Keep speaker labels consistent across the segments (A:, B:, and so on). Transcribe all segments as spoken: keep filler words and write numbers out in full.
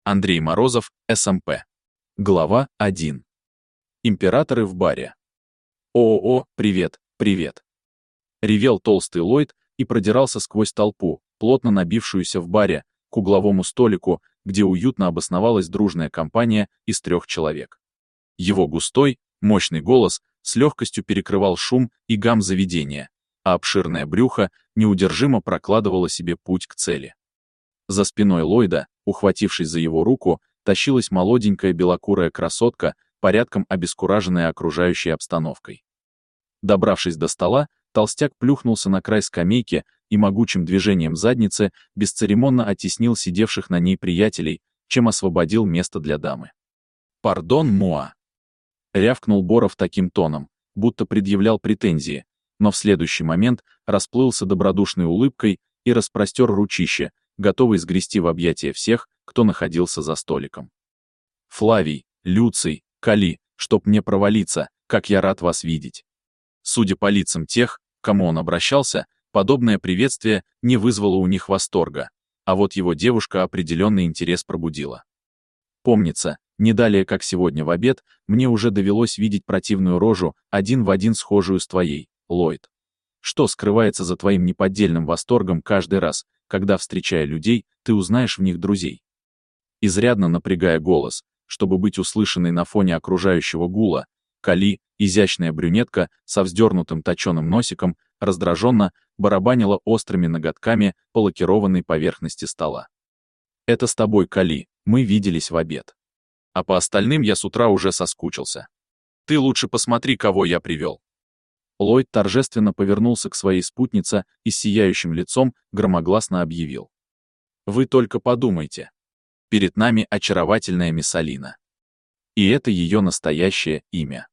A: Андрей Морозов, эс эм пэ. Глава один. Императоры в баре. «О-о-о, привет, привет!» Ревел толстый Ллойд и продирался сквозь толпу, плотно набившуюся в баре, к угловому столику, где уютно обосновалась дружная компания из трех человек. Его густой, мощный голос с легкостью перекрывал шум и гам заведения, а обширное брюхо неудержимо прокладывало себе путь к цели. За спиной Ллойда, ухватившись за его руку, тащилась молоденькая белокурая красотка, порядком обескураженная окружающей обстановкой. Добравшись до стола, толстяк плюхнулся на край скамейки и могучим движением задницы бесцеремонно оттеснил сидевших на ней приятелей, чем освободил место для дамы. «Пардон, Моа!» — рявкнул Боров таким тоном, будто предъявлял претензии, но в следующий момент расплылся добродушной улыбкой и распростер ручище, готовый сгрести в объятия всех, кто находился за столиком. «Флавий, Люций, Кали, чтоб мне провалиться, как я рад вас видеть!» Судя по лицам тех, к кому он обращался, подобное приветствие не вызвало у них восторга, а вот его девушка определенный интерес пробудила. Помнится, не далее как сегодня в обед, мне уже довелось видеть противную рожу, один в один схожую с твоей, Ллойд. Что скрывается за твоим неподдельным восторгом каждый раз, когда, встречая людей, ты узнаешь в них друзей? Изрядно напрягая голос, чтобы быть услышанной на фоне окружающего гула, Кали, изящная брюнетка со вздернутым точеным носиком, раздраженно барабанила острыми ноготками по лакированной поверхности стола. «Это с тобой, Кали, мы виделись в обед. А по остальным я с утра уже соскучился. Ты лучше посмотри, кого я привел». Ллойд торжественно повернулся к своей спутнице и с сияющим лицом громогласно объявил. «Вы только подумайте. Перед нами очаровательная Миссалина. И это ее настоящее имя.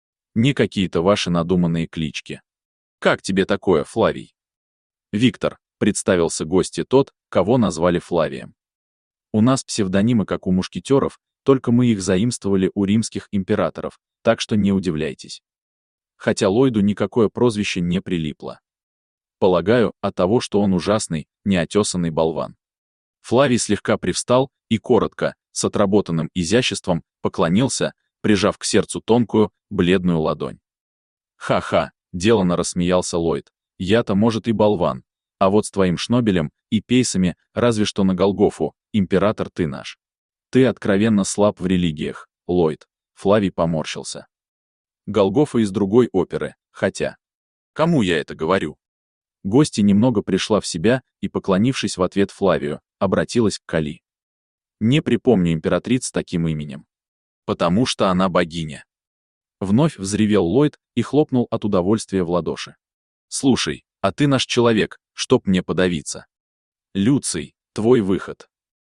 A: Не какие-то ваши надуманные клички. Как тебе такое, Флавий?» «Виктор», — представился гости тот, кого назвали Флавием. «У нас псевдонимы, как у мушкетеров, только мы их заимствовали у римских императоров, так что не удивляйтесь». Хотя Ллойду никакое прозвище не прилипло. Полагаю, от того, что он ужасный, неотесанный болван. Флавий слегка привстал и коротко, с отработанным изяществом, поклонился, прижав к сердцу тонкую, бледную ладонь. «Ха-ха», — деланно рассмеялся Ллойд, — «я-то, может, и болван, а вот с твоим шнобелем и пейсами разве что на Голгофу, император ты наш. Ты откровенно слаб в религиях, Ллойд», — Флавий поморщился. «Голгофа из другой оперы, хотя...» «Кому я это говорю?» Гостья немного пришла в себя и, поклонившись в ответ Флавию, обратилась к Кали. «Не припомню императриц с таким именем. Потому что она богиня». Вновь взревел Ллойд и хлопнул от удовольствия в ладоши. «Слушай, а ты наш человек, чтоб мне подавиться. Люций, твой выход».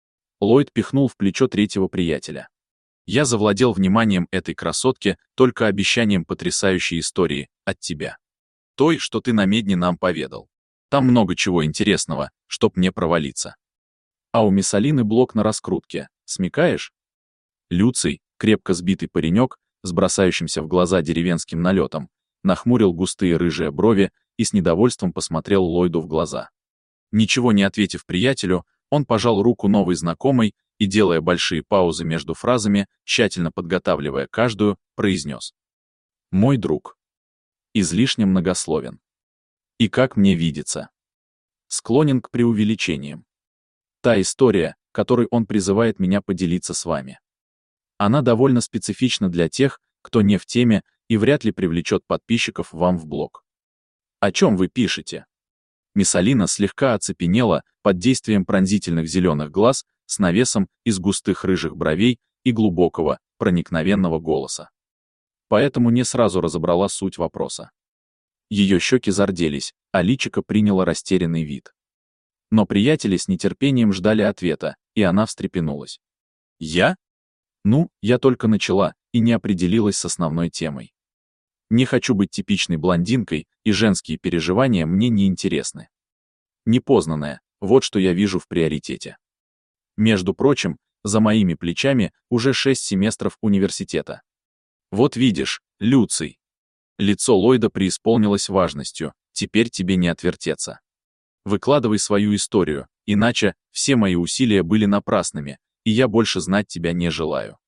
A: Ллойд пихнул в плечо третьего приятеля. «Я завладел вниманием этой красотки только обещанием потрясающей истории от тебя. Той, что ты на медне нам поведал. Там много чего интересного, чтоб мне провалиться. А у Миссалины блок на раскрутке, смекаешь?» Люций, крепко сбитый паренек, с бросающимся в глаза деревенским налетом, нахмурил густые рыжие брови и с недовольством посмотрел Ллойду в глаза. Ничего не ответив приятелю, он пожал руку новой знакомой и, делая большие паузы между фразами, тщательно подготавливая каждую, произнес. «Мой друг. Излишне многословен. И как мне видится. Склонен к преувеличениям. Та история, которой он призывает меня поделиться с вами. Она довольно специфична для тех, кто не в теме и вряд ли привлечет подписчиков вам в блог. О чем вы пишете?» Миссалина слегка оцепенела под действием пронзительных зеленых глаз с навесом из густых рыжих бровей и глубокого, проникновенного голоса. Поэтому не сразу разобрала суть вопроса. Ее щеки зарделись, а личико приняло растерянный вид. Но приятели с нетерпением ждали ответа, и она встрепенулась. «Я? Ну, я только начала и не определилась с основной темой. Не хочу быть типичной блондинкой, и женские переживания мне не интересны. Непознанное, вот что я вижу в приоритете. Между прочим, за моими плечами уже шесть семестров университета. Вот видишь, Люций». Лицо Ллойда преисполнилось важностью, «теперь тебе не отвертеться. Выкладывай свою историю, иначе все мои усилия были напрасными, и я больше знать тебя не желаю.